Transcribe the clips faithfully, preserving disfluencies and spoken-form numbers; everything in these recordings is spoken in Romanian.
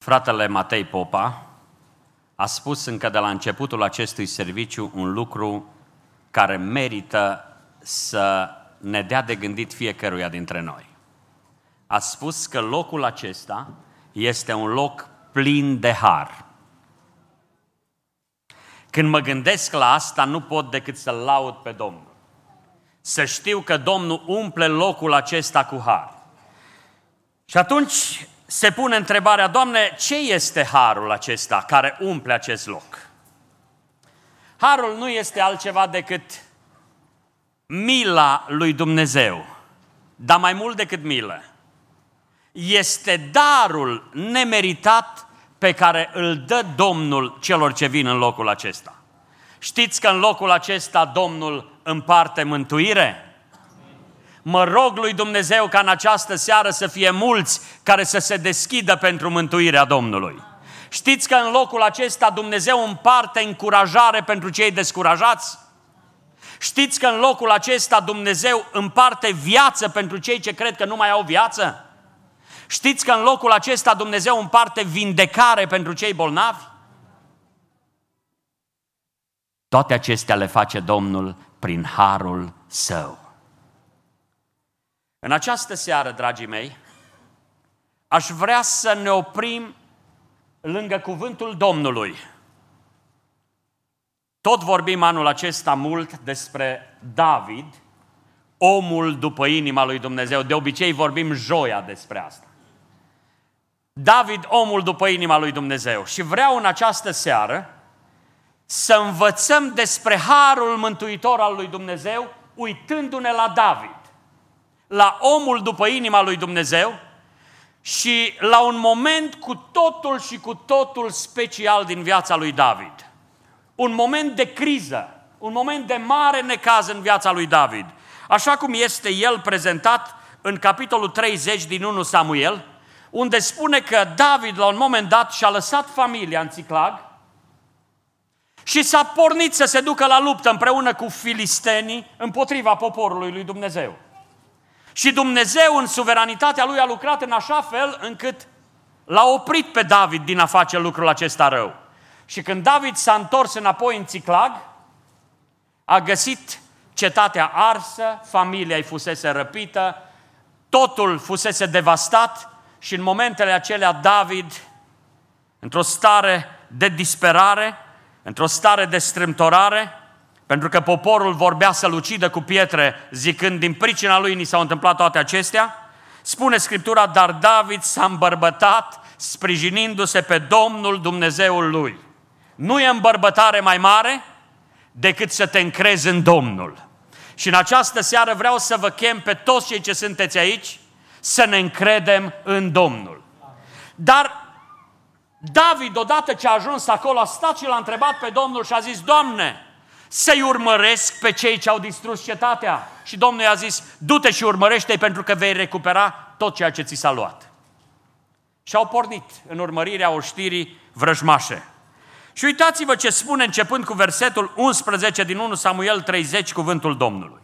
Fratele Matei Popa a spus încă de la începutul acestui serviciu un lucru care merită să ne dea de gândit fiecăruia dintre noi. A spus că locul acesta este un loc plin de har. Când mă gândesc la asta, nu pot decât să-L laud pe Domnul. Să știu că Domnul umple locul acesta cu har. Și atunci se pune întrebarea, Doamne, ce este harul acesta care umple acest loc? Harul nu este altceva decât mila lui Dumnezeu, dar mai mult decât milă. Este darul nemeritat pe care îl dă Domnul celor ce vin în locul acesta. Știți că în locul acesta Domnul împarte mântuire? Mă rog lui Dumnezeu ca în această seară să fie mulți care să se deschidă pentru mântuirea Domnului. Știți că în locul acesta Dumnezeu împarte încurajare pentru cei descurajați? Știți că în locul acesta Dumnezeu împarte viață pentru cei ce cred că nu mai au viață? Știți că în locul acesta Dumnezeu împarte vindecare pentru cei bolnavi? Toate acestea le face Domnul prin harul Său. În această seară, dragii mei, aș vrea să ne oprim lângă cuvântul Domnului. Tot vorbim anul acesta mult despre David, omul după inima lui Dumnezeu. De obicei vorbim joia despre asta. David, omul după inima lui Dumnezeu. Și vreau în această seară să învățăm despre harul mântuitor al lui Dumnezeu, uitându-ne la David, la omul după inima lui Dumnezeu și la un moment cu totul și cu totul special din viața lui David. Un moment de criză, un moment de mare necaz în viața lui David. Așa cum este el prezentat în capitolul treizeci din întâi Samuel, unde spune că David la un moment dat și-a lăsat familia în Țiclag și s-a pornit să se ducă la luptă împreună cu filistenii împotriva poporului lui Dumnezeu. Și Dumnezeu în suveranitatea Lui a lucrat în așa fel încât l-a oprit pe David din a face lucrul acesta rău. Și când David s-a întors înapoi în Țiclag, a găsit cetatea arsă, familia îi fusese răpită, totul fusese devastat și în momentele acelea David, într-o stare de disperare, într-o stare de strâmtorare, pentru că poporul vorbea să-l ucidă cu pietre, zicând, din pricina lui ni s-au întâmplat toate acestea, spune Scriptura, dar David s-a îmbărbătat sprijinindu-se pe Domnul Dumnezeul lui. Nu e îmbărbătare mai mare decât să te încrezi în Domnul. Și în această seară vreau să vă chem pe toți cei ce sunteți aici să ne încredem în Domnul. Dar David, odată ce a ajuns acolo, a stat și l-a întrebat pe Domnul și a zis, Doamne, să-i urmăresc pe cei ce au distrus cetatea? Și Domnul i-a zis, du-te și urmărește-i pentru că vei recupera tot ceea ce ți s-a luat. Și au pornit în urmărirea oștirii vrăjmașe. Și uitați-vă ce spune începând cu versetul unsprezece din întâi Samuel treizeci, cuvântul Domnului.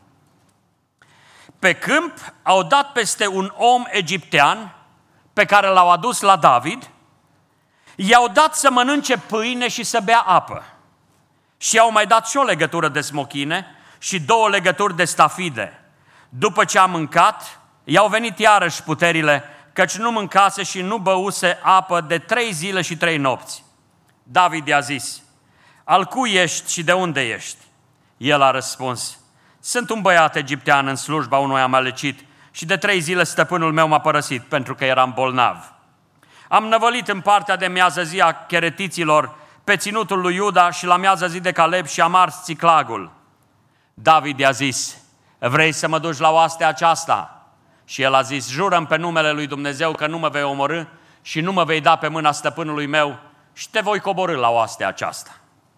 Pe câmp au dat peste un om egiptean pe care l-au adus la David, i-au dat să mănânce pâine și să bea apă. Și i-au mai dat și o legătură de smochine și două legături de stafide. După ce a mâncat, i-au venit iarăși puterile, căci nu mâncase și nu băuse apă de trei zile și trei nopți. David i-a zis, al cui ești și de unde ești? El a răspuns, sunt un băiat egiptean în slujba unui amalecit și de trei zile stăpânul meu m-a părăsit pentru că eram bolnav. Am năvălit în partea de miază zi a cheretiților pe ținutul lui Iuda și la miază zi de Caleb și am ars Țiclagul. David i-a zis, vrei să mă duci la oastea aceasta? Și el a zis, jură-mi pe numele lui Dumnezeu că nu mă vei omorî și nu mă vei da pe mâna stăpânului meu și te voi coborî la oastea aceasta.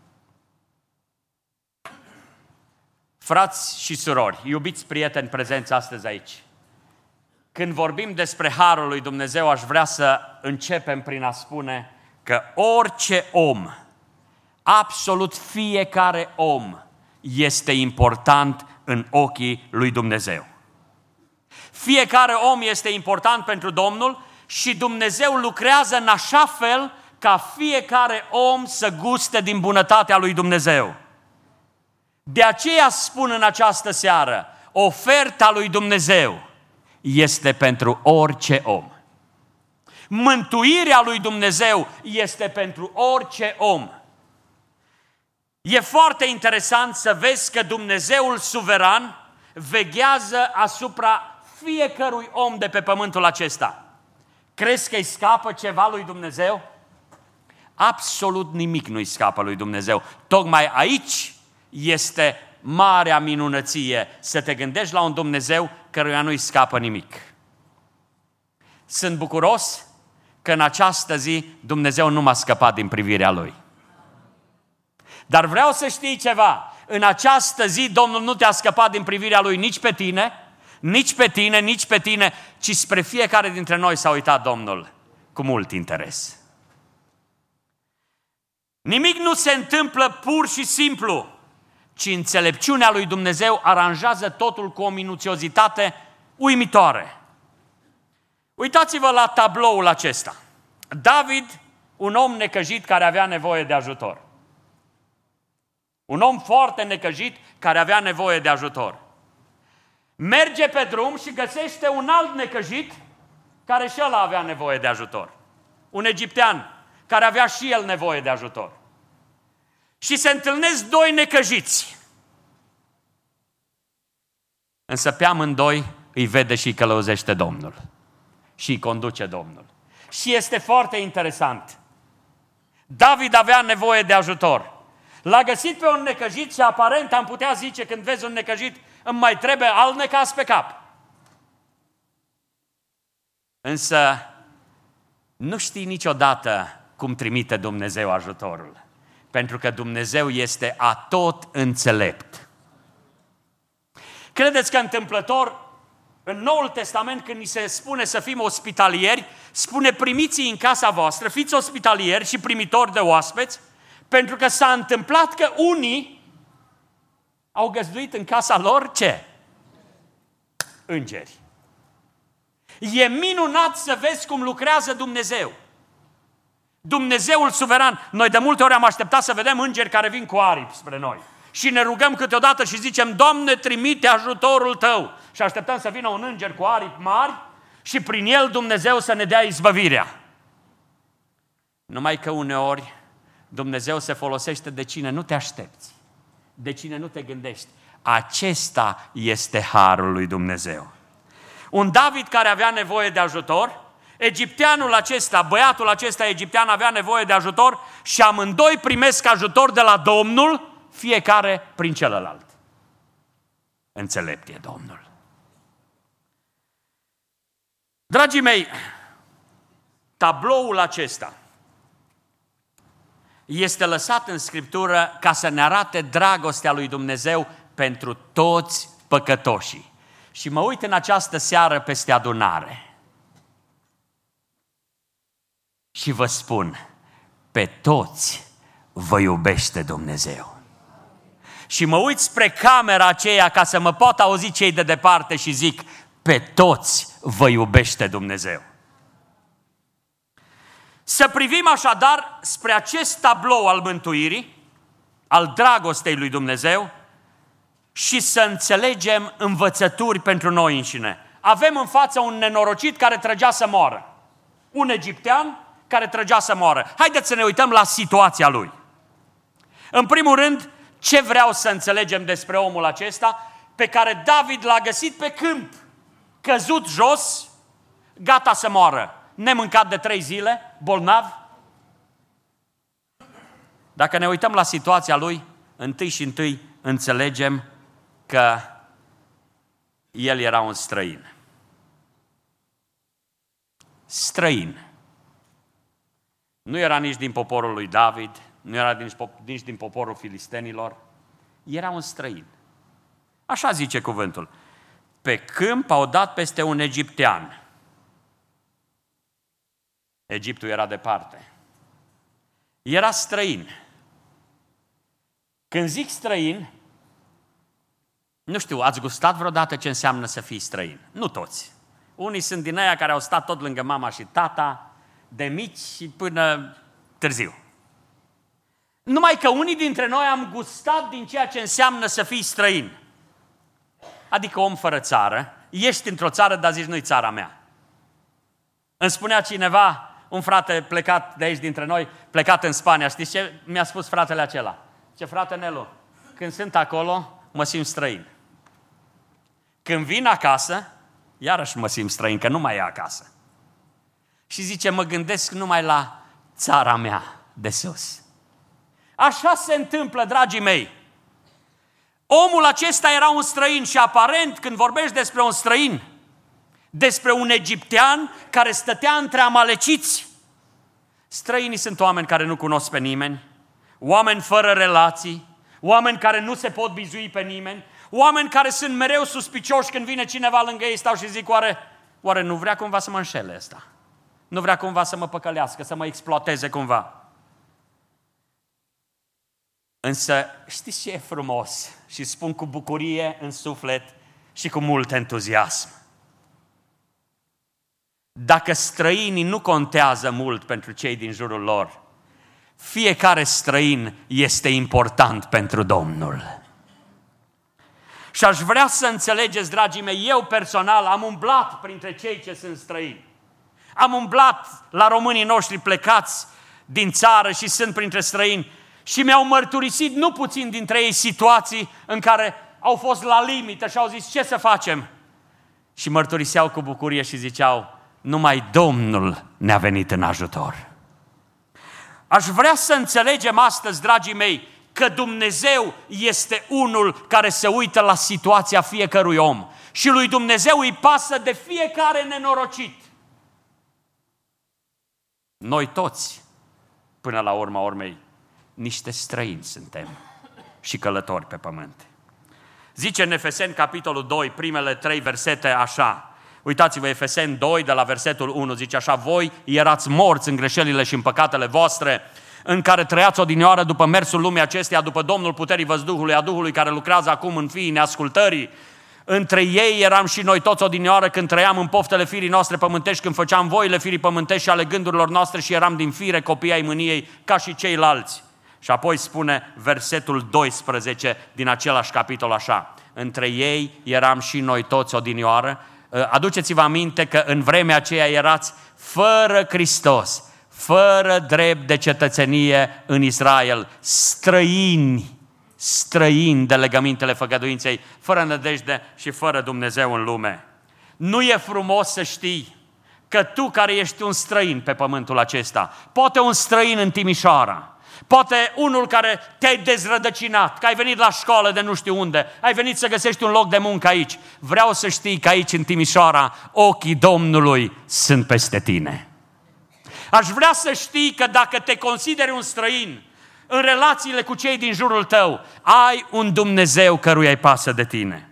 Frați și surori, iubiți prieteni prezenți astăzi aici, când vorbim despre harul lui Dumnezeu, aș vrea să începem prin a spune că orice om, absolut fiecare om, este important în ochii lui Dumnezeu. Fiecare om este important pentru Domnul și Dumnezeu lucrează în așa fel ca fiecare om să guste din bunătatea lui Dumnezeu. De aceea spun în această seară, oferta lui Dumnezeu este pentru orice om. Mântuirea lui Dumnezeu este pentru orice om. E foarte interesant să vezi că Dumnezeul suveran veghează asupra fiecărui om de pe pământul acesta. Crezi că îi scapă ceva lui Dumnezeu? Absolut nimic nu îi scapă lui Dumnezeu. Tocmai aici este marea minunăție, să te gândești la un Dumnezeu căruia nu îi scapă nimic. Sunt bucuros că în această zi Dumnezeu nu m-a scăpat din privirea Lui. Dar vreau să știi ceva, în această zi Domnul nu te-a scăpat din privirea Lui nici pe tine, nici pe tine, nici pe tine, ci spre fiecare dintre noi s-a uitat Domnul cu mult interes. Nimic nu se întâmplă pur și simplu, ci înțelepciunea lui Dumnezeu aranjează totul cu o minuțiozitate uimitoare. Uitați-vă la tabloul acesta. David, un om necăjit care avea nevoie de ajutor. Un om foarte necăjit care avea nevoie de ajutor. Merge pe drum și găsește un alt necăjit care și el avea nevoie de ajutor. Un egiptean care avea și el nevoie de ajutor. Și se întâlnesc doi necăjiți. Însă pe amândoi îi vede și îi călăuzește Domnul. Și îi conduce Domnul. Și este foarte interesant. David avea nevoie de ajutor. L-a găsit pe un necăjit și aparent am putea zice, când vezi un necăjit, îmi mai trebuie alt necaz pe cap. Însă nu știi niciodată cum trimite Dumnezeu ajutorul. Pentru că Dumnezeu este atot înțelept. Credeți că întâmplător, în Noul Testament, când ni se spune să fim ospitalieri, spune primiți în casa voastră, fiți ospitalieri și primitori de oaspeți, pentru că s-a întâmplat că unii au găzduit în casa lor ce? Îngeri. E minunat să vezi cum lucrează Dumnezeu. Dumnezeul suveran. Noi de multe ori am așteptat să vedem îngeri care vin cu aripi spre noi. Și ne rugăm câteodată și zicem, Doamne, trimite ajutorul Tău. Și așteptăm să vină un înger cu aripi mari și prin el Dumnezeu să ne dea izbăvirea. Numai că uneori Dumnezeu se folosește de cine nu te aștepți, de cine nu te gândești. Acesta este harul lui Dumnezeu. Un David care avea nevoie de ajutor, egipteanul acesta, băiatul acesta egiptean avea nevoie de ajutor și amândoi primesc ajutor de la Domnul, fiecare prin celălalt. Înțelept e Domnul. Dragii mei, tabloul acesta este lăsat în Scriptură ca să ne arate dragostea lui Dumnezeu pentru toți păcătoșii. Și mă uit în această seară peste adunare și vă spun, pe toți vă iubește Dumnezeu. Și mă uit spre camera aceea ca să mă pot auzi cei de departe și zic, pe toți vă iubește Dumnezeu. Să privim așadar spre acest tablou al mântuirii, al dragostei lui Dumnezeu și să înțelegem învățături pentru noi înșine. Avem în față un nenorocit care trăgea să moară. Un egiptean care trăgea să moară. Haideți să ne uităm la situația lui. În primul rând, ce vreau să înțelegem despre omul acesta pe care David l-a găsit pe câmp, căzut jos, gata să moară, nemâncat de trei zile, bolnav? Dacă ne uităm la situația lui, întâi și întâi înțelegem că el era un străin. Străin. Nu era nici din poporul lui David, nu era nici, nici din poporul filistenilor, era un străin. Așa zice cuvântul. Pe câmp au dat peste un egiptean. Egiptul era departe. Era străin. Când zic străin, nu știu, ați gustat vreodată ce înseamnă să fii străin? Nu toți. Unii sunt din aia care au stat tot lângă mama și tata, de mici și până târziu. Numai că unii dintre noi am gustat din ceea ce înseamnă să fii străin. Adică om fără țară, ești într-o țară, dar zici, nu-i țara mea. Îmi spunea cineva, un frate plecat de aici dintre noi, plecat în Spania, știți ce mi-a spus fratele acela? Ce frate Nelu, când sunt acolo, mă simt străin. Când vin acasă, iarăși mă simt străin, că nu mai e acasă. Și zice, mă gândesc numai la țara mea de sus. Așa se întâmplă, dragii mei. Omul acesta era un străin și aparent, când vorbești despre un străin, despre un egiptean care stătea între amaleciți, străinii sunt oameni care nu cunosc pe nimeni, oameni fără relații, oameni care nu se pot bizui pe nimeni, oameni care sunt mereu suspicioși când vine cineva lângă ei, stau și zic, oare, oare nu vrea cumva să mă înșele ăsta? Nu vrea cumva să mă păcălească, să mă exploateze cumva? Însă știți ce e frumos? Și spun cu bucurie în suflet și cu mult entuziasm. Dacă străinii nu contează mult pentru cei din jurul lor, fiecare străin este important pentru Domnul. Și aș vrea să înțelegeți, dragii mei, eu personal am umblat printre cei ce sunt străini. Am umblat la românii noștri plecați din țară și sunt printre străini și mi-au mărturisit nu puțin dintre ei situații în care au fost la limită și au zis, ce să facem? Și mărturiseau cu bucurie și ziceau, numai Domnul ne-a venit în ajutor. Aș vrea să înțelegem astăzi, dragii mei, că Dumnezeu este unul care se uită la situația fiecărui om și lui Dumnezeu îi pasă de fiecare nenorocit. Noi toți, până la urma urmei, niște străini suntem și călători pe pământ. Zice în Efeseni, capitolul doi, primele trei versete așa. Uitați-vă, Efeseni doi, de la versetul unu, zice așa, voi erați morți în greșelile și în păcatele voastre, în care trăiați odinioară după mersul lumii acesteia, după Domnul puterii văzduhului, a Duhului care lucrează acum în fiii neascultării. Între ei eram și noi toți odinioară când trăiam în poftele firii noastre pământești, când făceam voile firii pământești și ale gândurilor noastre și eram din fire copii ai mâniei ca și ceilalți. Și apoi spune versetul doisprezece din același capitol așa, între ei eram și noi toți odinioară. Aduceți-vă aminte că în vremea aceea erați fără Hristos, fără drept de cetățenie în Israel, străini, străini de legămintele făgăduinței, fără nădejde și fără Dumnezeu în lume. Nu e frumos să știi că tu care ești un străin pe pământul acesta, poate un străin în Timișoara, poate unul care te-ai dezrădăcinat, că ai venit la școală de nu știu unde, ai venit să găsești un loc de muncă aici. Vreau să știi că aici în Timișoara ochii Domnului sunt peste tine. Aș vrea să știi că dacă te consideri un străin în relațiile cu cei din jurul tău, ai un Dumnezeu căruia îi pasă de tine.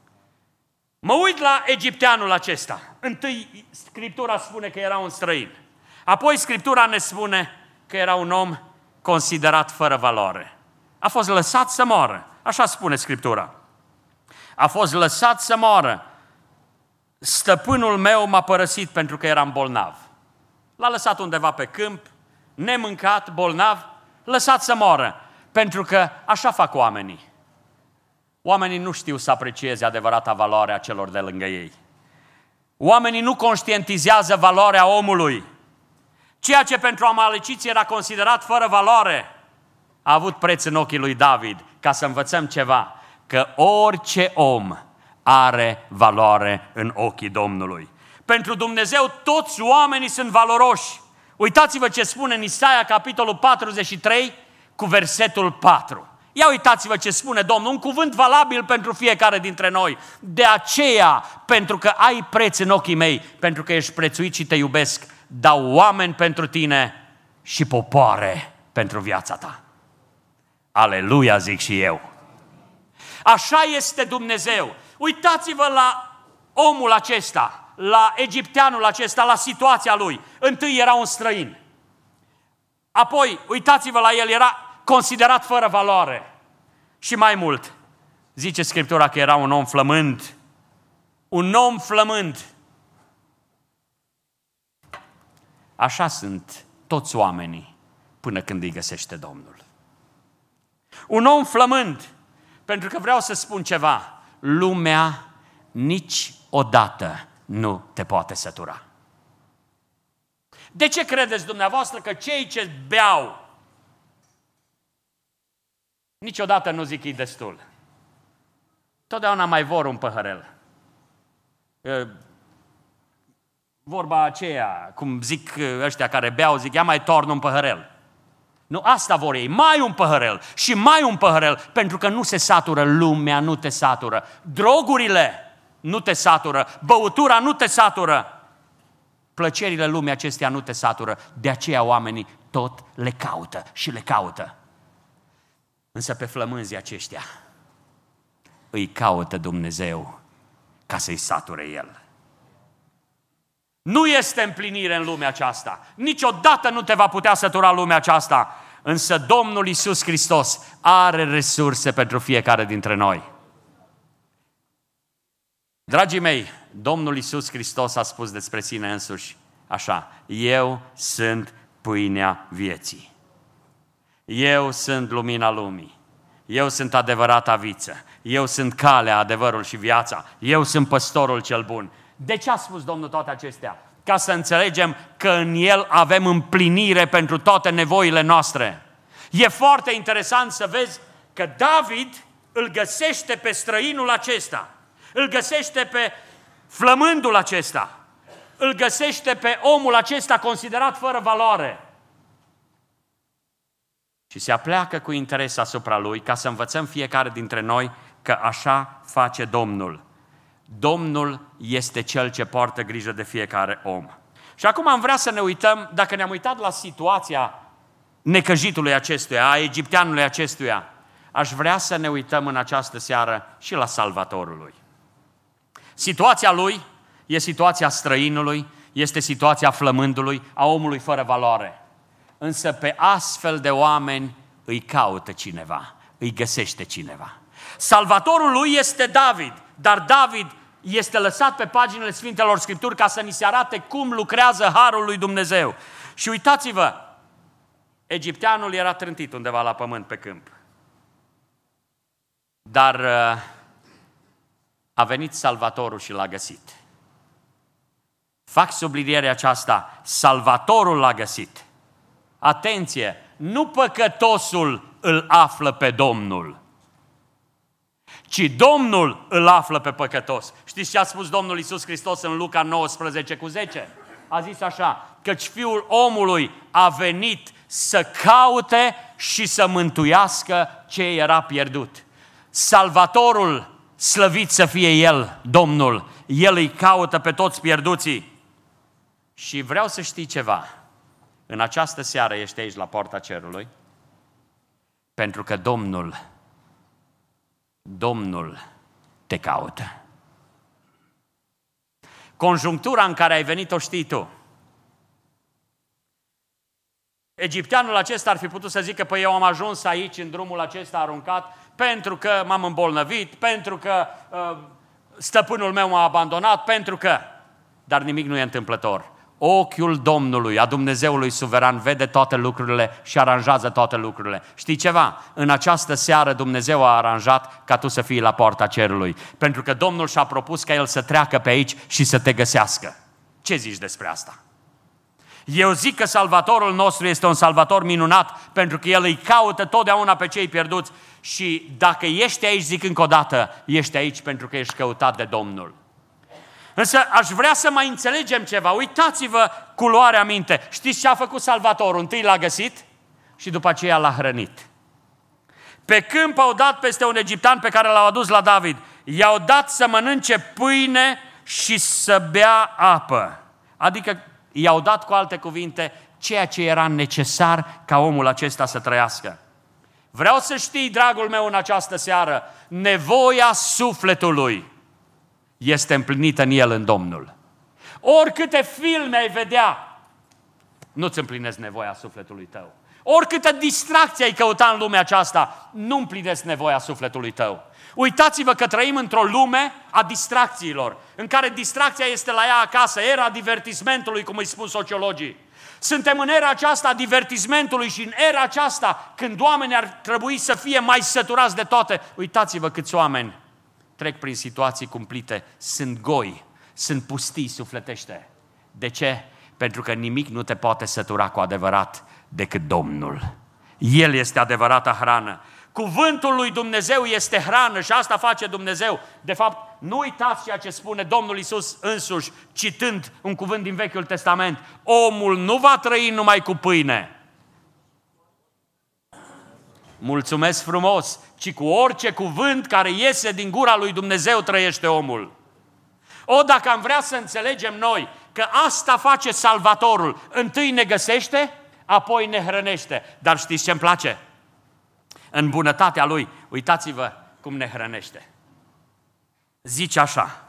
Mă uit la egipteanul acesta. Întâi Scriptura spune că era un străin. Apoi Scriptura ne spune că era un om considerat fără valoare. A fost lăsat să moară. Așa spune Scriptura. A fost lăsat să moară. Stăpânul meu m-a părăsit pentru că eram bolnav. L-a lăsat undeva pe câmp, nemâncat, bolnav, lăsat să moară. Pentru că așa fac oamenii. Oamenii nu știu să aprecieze adevărata valoare a celor de lângă ei. Oamenii nu conștientizează valoarea omului. Ceea ce pentru amaleciți era considerat fără valoare, a avut preț în ochii lui David, ca să învățăm ceva, că orice om are valoare în ochii Domnului. Pentru Dumnezeu toți oamenii sunt valoroși. Uitați-vă ce spune în Isaia, capitolul patruzeci și trei, cu versetul patru. Ia uitați-vă ce spune Domnul, un cuvânt valabil pentru fiecare dintre noi. De aceea, pentru că ai preț în ochii mei, pentru că ești prețuit și te iubesc, dau oameni pentru tine și popoare pentru viața ta. Aleluia, zic și eu. Așa este Dumnezeu. Uitați-vă la omul acesta, la egipteanul acesta, la situația lui. Întâi era un străin. Apoi, uitați-vă la el, era considerat fără valoare. Și mai mult, zice Scriptura că era un om flămând. Un om flămând. Așa sunt toți oamenii până când îi găsește Domnul. Un om flămând, pentru că vreau să spun ceva, lumea niciodată nu te poate sătura. De ce credeți dumneavoastră că cei ce beau niciodată nu zic e destul? Totdeauna mai vor un păhărel. Vorba aceea, cum zic ăștia care beau, zic, ia mai torn un păhărel. Nu, asta vor ei, mai un păhărel și mai un păhărel, pentru că nu se satură lumea, nu te satură. Drogurile nu te satură, băutura nu te satură, plăcerile lumii acestea nu te satură. De aceea oamenii tot le caută și le caută. Însă pe flămânzii aceștia îi caută Dumnezeu ca să-i sature El. Nu este împlinire în lumea aceasta. Niciodată nu te va putea sătura lumea aceasta. Însă Domnul Iisus Hristos are resurse pentru fiecare dintre noi. Dragii mei, Domnul Iisus Hristos a spus despre sine însuși așa: eu sunt pâinea vieții. Eu sunt lumina lumii. Eu sunt adevărata viță. Eu sunt calea, adevărul și viața. Eu sunt păstorul cel bun. De ce a spus Domnul toate acestea? Ca să înțelegem că în El avem împlinire pentru toate nevoile noastre. E foarte interesant să vezi că David îl găsește pe străinul acesta, îl găsește pe flămândul acesta, îl găsește pe omul acesta considerat fără valoare. Și se apleacă cu interes asupra lui, ca să învățăm fiecare dintre noi că așa face Domnul. Domnul este Cel ce poartă grijă de fiecare om. Și acum am vrea să ne uităm, dacă ne-am uitat la situația necăjitului acestuia, a egipteanului acestuia, aș vrea să ne uităm în această seară și la Salvatorul lui. Situația lui e situația străinului, este situația flămândului, a omului fără valoare. Însă pe astfel de oameni îi caută cineva, îi găsește cineva. Salvatorul lui este David, dar David este lăsat pe paginile Sfintelor Scripturi ca să ni se arate cum lucrează harul lui Dumnezeu. Și uitați-vă, egipteanul era trântit undeva la pământ pe câmp. Dar a venit Salvatorul și l-a găsit. Fac sublinierea aceasta, Salvatorul l-a găsit. Atenție, nu păcătosul îl află pe Domnul, ci Domnul îl află pe păcătos. Știți ce a spus Domnul Iisus Hristos în Luca nouăsprezece cu zece? A zis așa, căci Fiul omului a venit să caute și să mântuiască ce era pierdut. Salvatorul, slăvit să fie El, Domnul, El îi caută pe toți pierduții. Și vreau să știi ceva, în această seară ești aici la poarta cerului, pentru că Domnul Domnul te caută. Conjunctura în care ai venit o știi tu. Egipteanul acesta ar fi putut să zică, păi eu am ajuns aici în drumul acesta aruncat pentru că m-am îmbolnăvit, pentru că uh, stăpânul meu m-a abandonat, pentru că... Dar nimic nu e întâmplător. Ochiul Domnului, a Dumnezeului suveran, vede toate lucrurile și aranjează toate lucrurile. Știi ceva? În această seară Dumnezeu a aranjat ca tu să fii la poarta cerului. Pentru că Domnul și-a propus ca El să treacă pe aici și să te găsească. Ce zici despre asta? Eu zic că Salvatorul nostru este un Salvator minunat, pentru că El îi caută totdeauna pe cei pierduți. Și dacă ești aici, zic încă o dată, ești aici pentru că ești căutat de Domnul. Însă aș vrea să mai înțelegem ceva. Uitați-vă cu luarea minte. Știți ce a făcut Salvatorul? Întâi l-a găsit și după aceea l-a hrănit. Pe câmp au dat peste un egiptean pe care l-au adus la David. I-au dat să mănânce pâine și să bea apă. Adică i-au dat, cu alte cuvinte, ceea ce era necesar ca omul acesta să trăiască. Vreau să știi, dragul meu, în această seară, nevoia sufletului este împlinită în el, în Domnul. Oricâte filme ai vedea, nu-ți împlinesc nevoia sufletului tău. Oricâtă distracție ai căuta în lumea aceasta, nu împlinesc nevoia sufletului tău. Uitați-vă că trăim într-o lume a distracțiilor, în care distracția este la ea acasă, era divertismentului, cum îi spun sociologii. Suntem în era aceasta a divertismentului și în era aceasta când oamenii ar trebui să fie mai săturați de toate. Uitați-vă câți oameni trec prin situații cumplite, sunt goi, sunt pustii sufletește. De ce? Pentru că nimic nu te poate sătura cu adevărat decât Domnul. El este adevărata hrană. Cuvântul lui Dumnezeu este hrană și asta face Dumnezeu. De fapt, nu uitați ceea ce spune Domnul Iisus însuși, citând un cuvânt din Vechiul Testament. Omul nu va trăi numai cu pâine. Mulțumesc frumos, ci cu orice cuvânt care iese din gura lui Dumnezeu trăiește omul. O, dacă am vrea să înțelegem noi că asta face Salvatorul, întâi ne găsește, apoi ne hrănește. Dar știți ce îmi place? În bunătatea Lui, uitați-vă cum ne hrănește. Zice așa: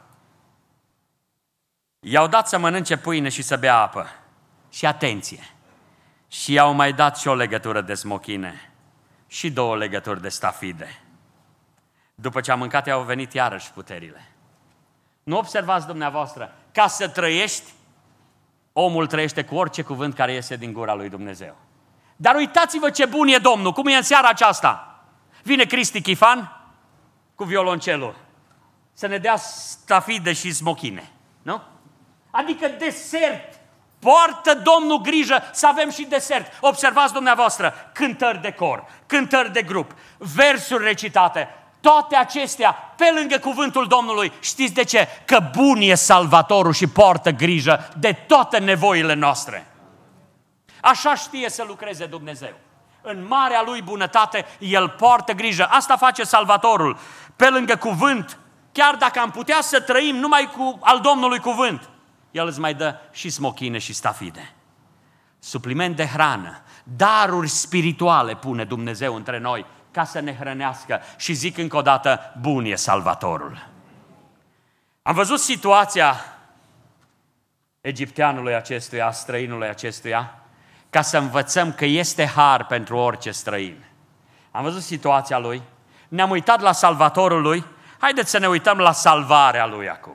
i-au dat să mănânce pâine și să bea apă. Și atenție, și i-au mai dat și o legătură de smochine și două legături de stafide. După ce a mâncat, i-au venit iarăși puterile. Nu observați dumneavoastră, ca să trăiești, omul trăiește cu orice cuvânt care iese din gura lui Dumnezeu. Dar uitați-vă ce bun e Domnul, cum e în seara aceasta. Vine Cristi Chifan cu violoncelul să ne dea stafide și smochine, nu? Adică desert. Poartă Domnul grijă să avem și desert. Observați dumneavoastră, cântări de cor, cântări de grup, versuri recitate, toate acestea pe lângă cuvântul Domnului. Știți de ce? Că bun e Salvatorul și poartă grijă de toate nevoile noastre. Așa știe să lucreze Dumnezeu. În marea Lui bunătate, El poartă grijă. Asta face Salvatorul. Pe lângă cuvânt, chiar dacă am putea să trăim numai cu al Domnului cuvânt, El îți mai dă și smochine și stafide. Supliment de hrană, daruri spirituale pune Dumnezeu între noi ca să ne hrănească. Și zic încă o dată, bun e Salvatorul. Am văzut situația egipteanului acestuia, a străinului acestuia, ca să învățăm că este har pentru orice străin. Am văzut situația lui, ne-am uitat la Salvatorul lui, haideți să ne uităm la salvarea lui acum.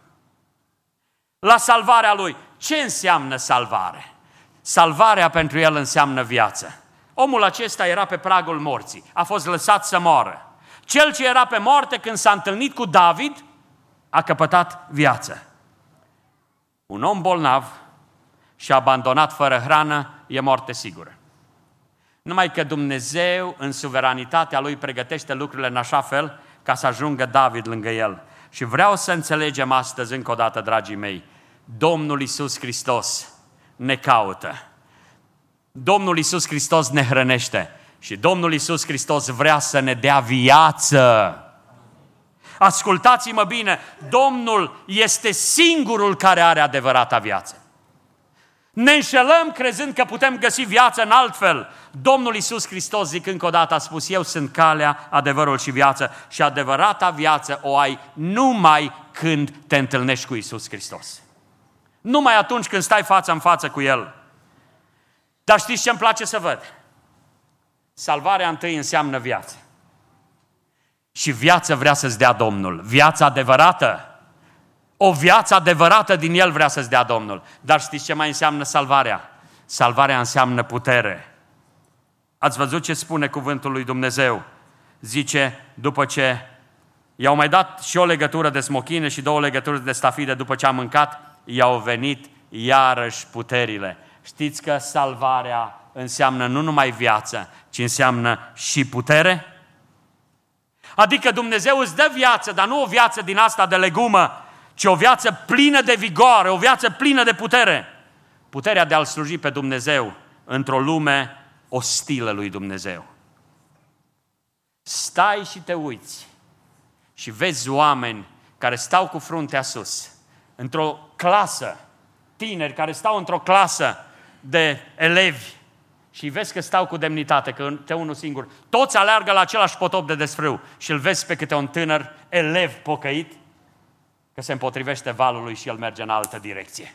La salvarea lui. Ce înseamnă salvare? Salvarea pentru el înseamnă viață. Omul acesta era pe pragul morții, a fost lăsat să moară. Cel ce era pe moarte, când s-a întâlnit cu David, a căpătat viață. Un om bolnav și abandonat fără hrană e moarte sigură. Numai că Dumnezeu, în suveranitatea Lui, pregătește lucrurile în așa fel ca să ajungă David lângă el. Și vreau să înțelegem astăzi încă o dată, dragii mei, Domnul Iisus Hristos ne caută. Domnul Iisus Hristos ne hrănește și Domnul Iisus Hristos vrea să ne dea viață. Ascultați-mă bine, Domnul este singurul care are adevărata viață. Ne înșelăm crezând că putem găsi viață în altfel. Domnul Iisus Hristos, zic încă o dată, a spus: eu sunt calea, adevărul și viață, și adevărata viață o ai numai când te întâlnești cu Iisus Hristos. Numai atunci când stai față în față cu El. Dar știți ce îmi place să văd? Salvarea întâi înseamnă viață. Și viață vrea să-ți dea Domnul. Viața adevărată. O viață adevărată din El vrea să-ți dea Domnul. Dar știți ce mai înseamnă salvarea? Salvarea înseamnă putere. Ați văzut ce spune cuvântul lui Dumnezeu? Zice, după ce i-au mai dat și o legătură de smochine și două legături de stafide, după ce a mâncat, i-au venit iarăși puterile. Știți că salvarea înseamnă nu numai viață, ci înseamnă și putere? Adică Dumnezeu îți dă viață, dar nu o viață din asta de legumă, ci o viață plină de vigoare, o viață plină de putere. Puterea de a-L sluji pe Dumnezeu într-o lume ostilă lui Dumnezeu. Stai și te uiți și vezi oameni care stau cu fruntea sus, într-o clasă, tineri care stau într-o clasă de elevi și vezi că stau cu demnitate, că te unul singur. Toți aleargă la același potop de desfrâu și îl vezi pe câte un tânăr elev pocăit că se împotrivește valului și el merge în altă direcție.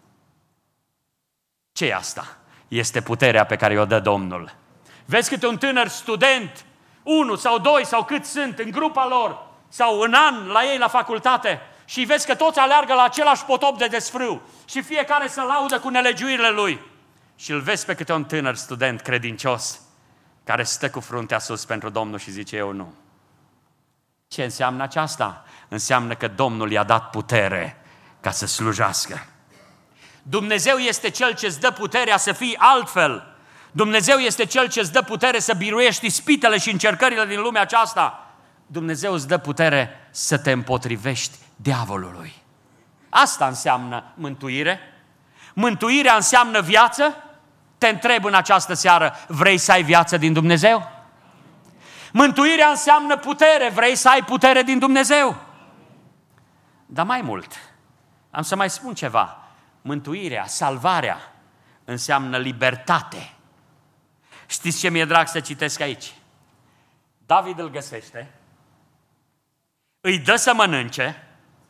Ce e asta? Este puterea pe care o dă Domnul. Vezi câte un tânăr student, unul sau doi sau cât sunt în grupa lor sau în an la ei la facultate și vezi că toți aleargă la același potop de desfrâu și fiecare se laudă cu nelegiuirile lui. și îl vezi pe câte un tânăr student credincios care stă cu fruntea sus pentru Domnul și zice eu nu. Ce înseamnă aceasta? Înseamnă că Domnul i-a dat putere ca să slujească. Dumnezeu este Cel ce îți dă puterea să fii altfel. Dumnezeu este Cel ce îți dă putere să biruiești ispitele și încercările din lumea aceasta. Dumnezeu îți dă putere să te împotrivești diavolului. Asta înseamnă mântuire. Mântuirea înseamnă viață. Te întreb în această seară, vrei să ai viață din Dumnezeu? Mântuirea înseamnă putere. Vrei să ai putere din Dumnezeu? Dar mai mult, am să mai spun ceva. Mântuirea, salvarea, înseamnă libertate. Știți ce mi-e drag să citesc aici? David îl găsește, îi dă să mănânce,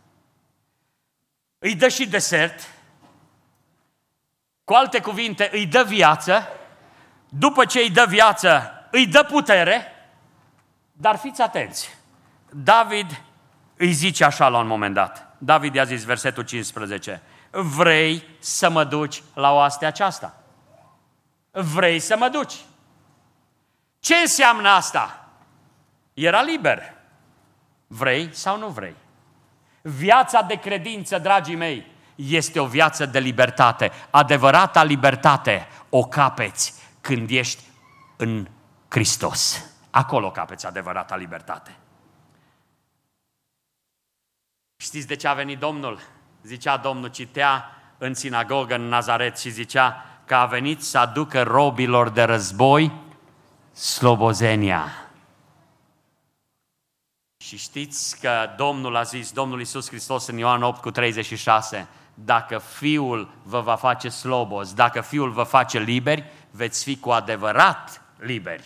îi dă și desert, cu alte cuvinte, îi dă viață, după ce îi dă viață, îi dă putere, dar fiți atenți, David îi zice așa la un moment dat, David i-a zis, versetul cincisprezece, vrei să mă duci la oastea aceasta? Vrei să mă duci? Ce înseamnă asta? Era liber. Vrei sau nu vrei? Viața de credință, dragii mei, este o viață de libertate. Adevărata libertate o capeți când ești în Hristos. Acolo capeți adevărata libertate. Știți de ce a venit Domnul? Zicea Domnul, citea în sinagogă în Nazaret și zicea că a venit să aducă robilor de război slobozenia. Și știți că Domnul a zis, Domnul Iisus Hristos în Ioan opt cu treizeci și șase, dacă Fiul vă va face slobozi, dacă Fiul vă face liberi, veți fi cu adevărat liberi.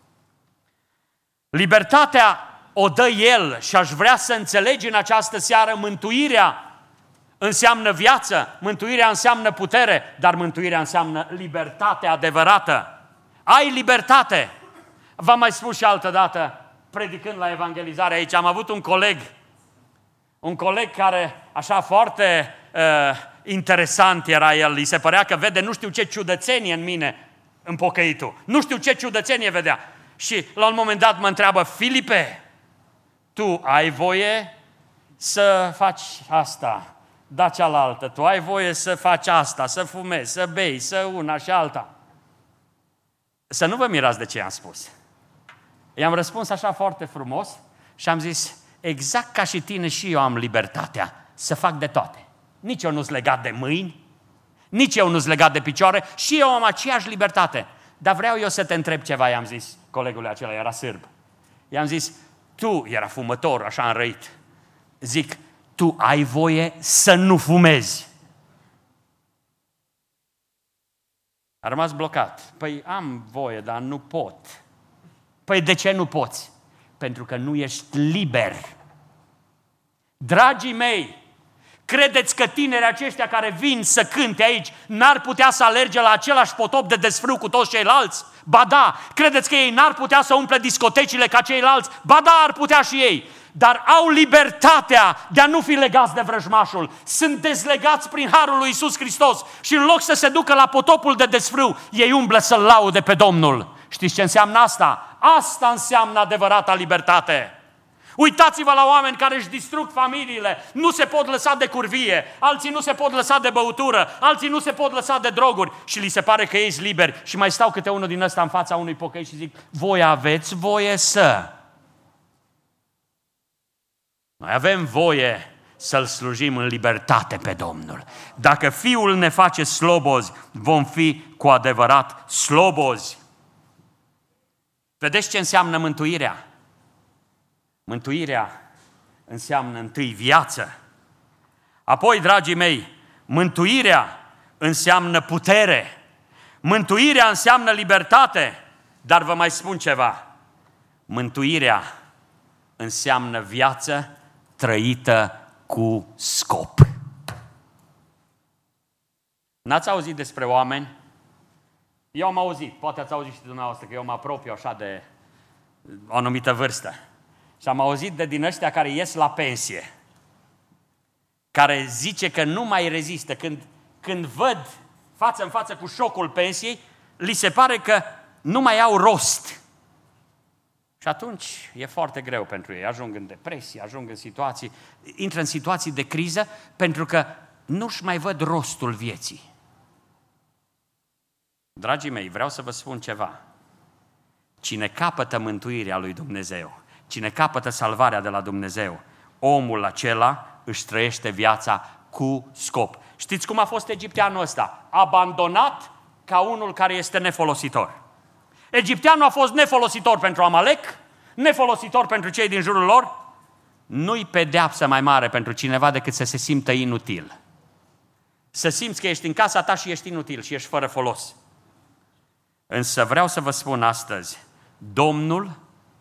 Libertatea o dă El și aș vrea să înțelegi în această seară mântuirea înseamnă viață, mântuirea înseamnă putere, dar mântuirea înseamnă libertate adevărată. Ai libertate. V-am mai spus și altă dată, predicând la evangelizare aici, am avut un coleg, un coleg care așa foarte uh, interesant era el, îi se părea că vede nu știu ce ciudățenie în mine, în pocăitul, nu știu ce ciudățenie vedea. Și la un moment dat mă întreabă, Filipe, tu ai voie să faci asta, da cealaltă, tu ai voie să faci asta, să fumezi, să bei, să una și alta. Să nu vă mirați de ce am spus. I-am răspuns așa foarte frumos și am zis, exact ca și tine și eu am libertatea să fac de toate. Nici eu nu-s legat de mâini, nici eu nu-s legat de picioare și eu am aceeași libertate. Dar vreau eu să te întreb ceva, i-am zis, colegul acela era sârb. I-am zis, tu, era fumător, așa înrăit, zic, tu ai voie să nu fumezi. A rămas blocat. Păi am voie, dar nu pot. Păi de ce nu poți? Pentru că nu ești liber. Dragii mei, credeți că tinerii aceștia care vin să cânte aici n-ar putea să alerge la același potop de desfrâu cu toți ceilalți? Ba da! Credeți că ei n-ar putea să umple discotecile ca ceilalți? Ba da, ar putea și ei! Dar au libertatea de a nu fi legați de vrăjmașul. Sunt dezlegați prin harul lui Iisus Hristos și în loc să se ducă la potopul de desfrâu, ei umblă să-L laude pe Domnul. Știți ce înseamnă asta? Asta înseamnă adevărata libertate. Uitați-vă la oameni care își distrug familiile, nu se pot lăsa de curvie, alții nu se pot lăsa de băutură, alții nu se pot lăsa de droguri și li se pare că ei sunt liberi și mai stau câte unul din ăsta în fața unui pocăit și zic, voi aveți voie să... Noi avem voie să-L slujim în libertate pe Domnul. Dacă Fiul ne face slobozi, vom fi cu adevărat slobozi. Vedeți ce înseamnă mântuirea? Mântuirea înseamnă întâi viață. Apoi, dragii mei, mântuirea înseamnă putere. Mântuirea înseamnă libertate. Dar vă mai spun ceva. Mântuirea înseamnă viață trăită cu scop. N-ați auzit despre oameni? Eu am auzit, poate ați auzit și dumneavoastră, că eu mă apropiu așa de o anumită vârstă. Și am auzit de din ăștia care ies la pensie, care zice că nu mai rezistă. Când, când văd față în față cu șocul pensiei, li se pare că nu mai au rost. Și atunci e foarte greu pentru ei. Ajung în depresie, ajung în situații, intră în situații de criză pentru că nu-și mai văd rostul vieții. Dragii mei, vreau să vă spun ceva. Cine capătă mântuirea lui Dumnezeu, cine capătă salvarea de la Dumnezeu, omul acela își trăiește viața cu scop. Știți cum a fost egipteanul ăsta? Abandonat ca unul care este nefolositor. Egipteanul a fost nefolositor pentru Amalek, nefolositor pentru cei din jurul lor. Nu-i pedeapsă mai mare pentru cineva decât să se simtă inutil. Să simți că ești în casa ta și ești inutil și ești fără folos. Însă vreau să vă spun astăzi, Domnul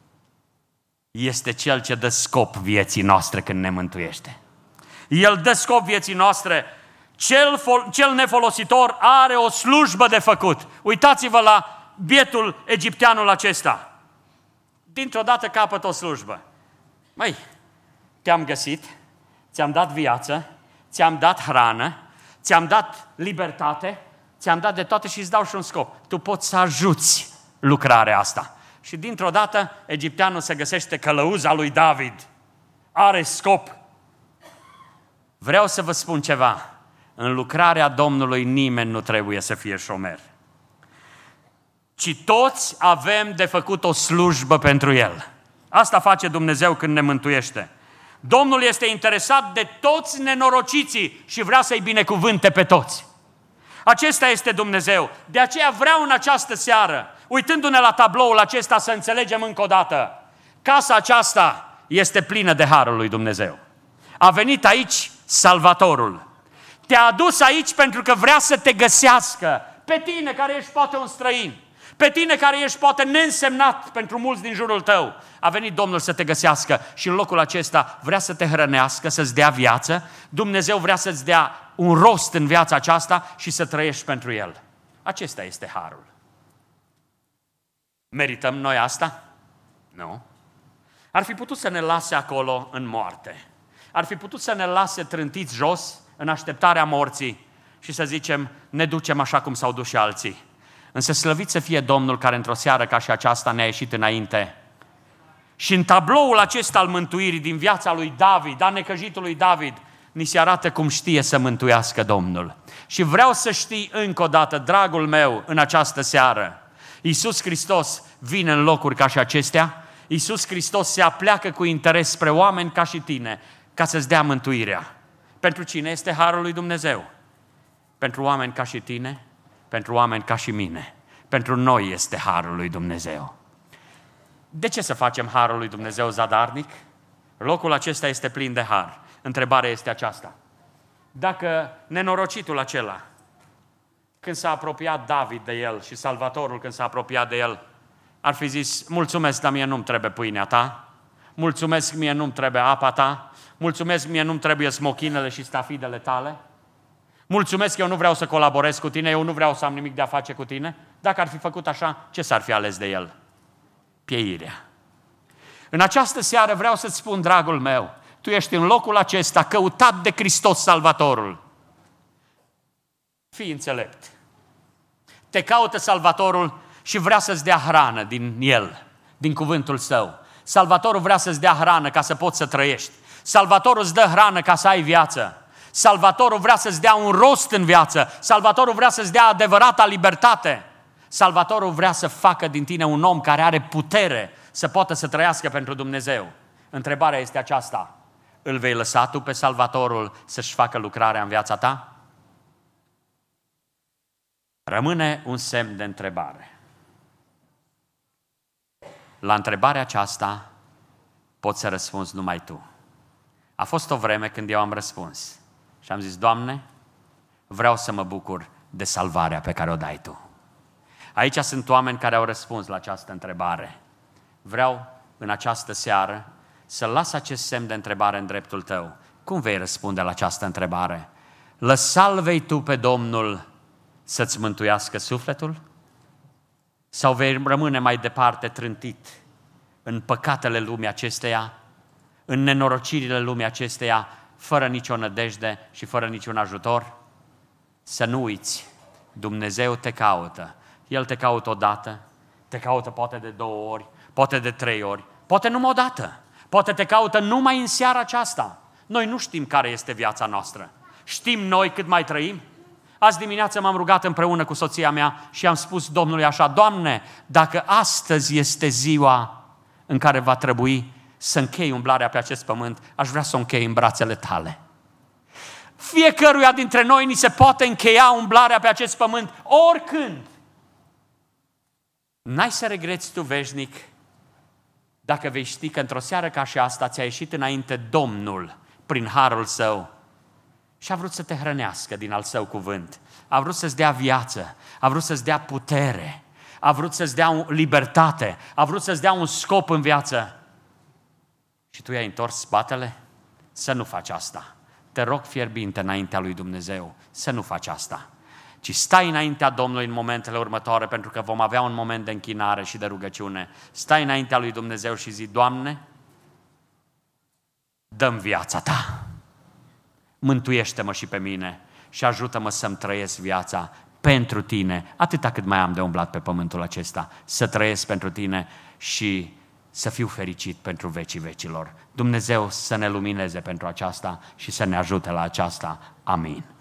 este Cel ce dă scop vieții noastre când ne mântuiește. El dă scop vieții noastre. Cel, cel nefolositor are o slujbă de făcut. Uitați-vă la bietul egipteanul acesta. Dintr-o dată capătă o slujbă. Măi, te-am găsit, ți-am dat viață, ți-am dat hrană, ți-am dat libertate, ți-am dat de toate și îți dau și un scop. Tu poți să ajuți lucrarea asta. Și dintr-o dată egipteanul se găsește călăuza lui David. Are scop. Vreau să vă spun ceva. În lucrarea Domnului nimeni nu trebuie să fie șomer. Ci toți avem de făcut o slujbă pentru El. Asta face Dumnezeu când ne mântuiește. Domnul este interesat de toți nenorociții și vrea să-i binecuvânte pe toți. Acesta este Dumnezeu. De aceea vreau în această seară, uitându-ne la tabloul acesta, să înțelegem încă o dată. Casa aceasta este plină de harul lui Dumnezeu. A venit aici Salvatorul. Te-a adus aici pentru că vrea să te găsească. Pe tine care ești poate un străin. Pe tine care ești poate neînsemnat pentru mulți din jurul tău. A venit Domnul să te găsească și în locul acesta vrea să te hrănească, să-ți dea viață. Dumnezeu vrea să-ți dea un rost în viața aceasta și să trăiești pentru El. Acesta este harul. Merităm noi asta? Nu. Ar fi putut să ne lase acolo în moarte. Ar fi putut să ne lase trântiți jos în așteptarea morții și să zicem, ne ducem așa cum s-au dus și alții. Însă slăvit să fie Domnul care într-o seară ca și aceasta ne-a ieșit înainte. Și în tabloul acesta al mântuirii din viața lui David, a necăjitului David, ni se arată cum știe să mântuiască Domnul. Și vreau să știi încă o dată, dragul meu, în această seară, Iisus Hristos vine în locuri ca și acestea, Iisus Hristos se apleacă cu interes spre oameni ca și tine, ca să-ți dea mântuirea. Pentru cine este harul lui Dumnezeu? Pentru oameni ca și tine, pentru oameni ca și mine. Pentru noi este harul lui Dumnezeu. De ce să facem harul lui Dumnezeu zadarnic? Locul acesta este plin de har. Întrebarea este aceasta. Dacă nenorocitul acela, când s-a apropiat David de el și Salvatorul când s-a apropiat de el, ar fi zis, mulțumesc, dar mie nu-mi trebuie pâinea ta, mulțumesc, mie nu-mi trebuie apa ta, mulțumesc, mie nu-mi trebuie smochinele și stafidele tale, mulțumesc, eu nu vreau să colaborez cu tine, eu nu vreau să am nimic de a face cu tine. Dacă ar fi făcut așa, ce s-ar fi ales de el? Pieirea. În această seară vreau să-ți spun, dragul meu, tu ești în locul acesta căutat de Hristos Salvatorul. Fii înțelept. Te caută Salvatorul și vrea să-ți dea hrană din El, din cuvântul Său. Salvatorul vrea să-ți dea hrană ca să poți să trăiești. Salvatorul îți dă hrană ca să ai viață. Salvatorul vrea să-ți dea un rost în viață. Salvatorul vrea să-ți dea adevărata libertate. Salvatorul vrea să facă din tine un om care are putere să poată să trăiască pentru Dumnezeu. Întrebarea este aceasta. Îl vei lăsa tu pe Salvatorul să-și facă lucrarea în viața ta? Rămâne un semn de întrebare. La întrebarea aceasta poți să răspunzi numai tu. A fost o vreme când eu am răspuns și am zis, Doamne, vreau să mă bucur de salvarea pe care o dai Tu. Aici sunt oameni care au răspuns la această întrebare. Vreau în această seară să las acest semn de întrebare în dreptul tău. Cum vei răspunde la această întrebare? Lăsal-vei tu pe Domnul să-ți mântuiască sufletul? Sau vei rămâne mai departe trântit în păcatele lumii acesteia, în nenorocirile lumii acesteia, fără nicio nădejde și fără niciun ajutor? Să nu uiți, Dumnezeu te caută. El te caută odată, te caută poate de două ori, poate de trei ori, poate numai odată. Poate te caută numai în seara aceasta. Noi nu știm care este viața noastră. Știm noi cât mai trăim? Azi dimineață m-am rugat împreună cu soția mea și am spus Domnului așa: Doamne, dacă astăzi este ziua în care va trebui să închei umblarea pe acest pământ, aș vrea să o închei în brațele Tale. Fiecăruia dintre noi ni se poate încheia umblarea pe acest pământ oricând. N-ai să regreți tu veșnic dacă vei ști că într-o seară ca și asta ți-a ieșit înainte Domnul prin harul Său și a vrut să te hrănească din al Său cuvânt. A vrut să-ți dea viață, a vrut să-ți dea putere, a vrut să-ți dea libertate, a vrut să-ți dea un scop în viață. Și tu i-ai întors spatele? Să nu faci asta. Te rog fierbinte înaintea lui Dumnezeu să nu faci asta, ci stai înaintea Domnului în momentele următoare, pentru că vom avea un moment de închinare și de rugăciune. Stai înaintea lui Dumnezeu și zi: Doamne, dă-mi viața Ta, mântuiește-mă și pe mine și ajută-mă să-mi trăiesc viața pentru Tine, atâta cât mai am de umblat pe pământul acesta, să trăiesc pentru Tine și să fiu fericit pentru vecii vecilor. Dumnezeu să ne lumineze pentru aceasta și să ne ajute la aceasta. Amin.